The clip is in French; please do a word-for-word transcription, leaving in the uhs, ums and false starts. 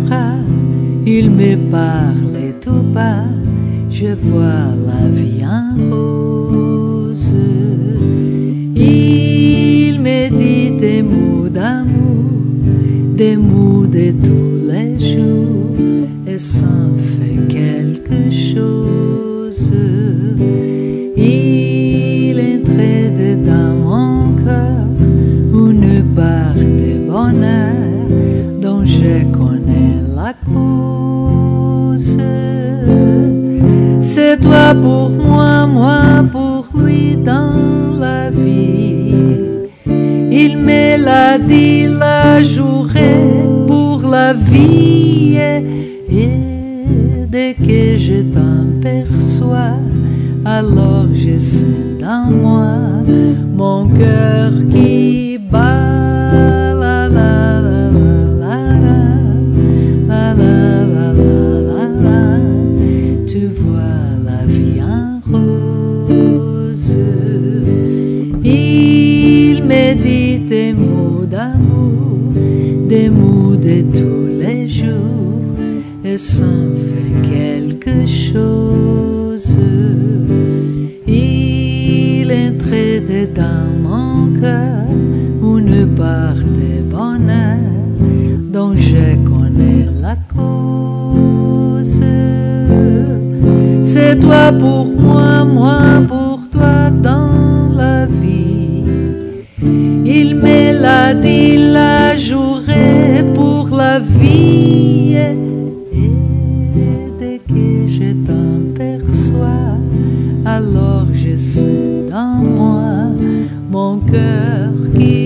bras, il me parlait tout bas, je vois la vie en rose. Il me dit des mots d'amour, des mots de tous les jours, et ça fait quelque chose. Il entrait dedans mon cœur une part de bonheur dont je connais la cause. C'est toi pour moi, moi pour lui dans la vie. Il me l'a dit la journée pour la vie, et dès que je t'en perçois, alors je sens dans moi mon cœur qui bat. La la la la la la la la la. Tu vois la vie en rose. Il me dit des mots d'amour, des mots de tous les jours, et ça fait quelque chose. Il entrait dedans mon cœur une part de bonheur dont je connais la cause. C'est toi pour moi, moi pour toi dans la vie. Il me l'a dit la journée pour la vie, et dès que je t'en perçois, alors je sens dans moi mon cœur qui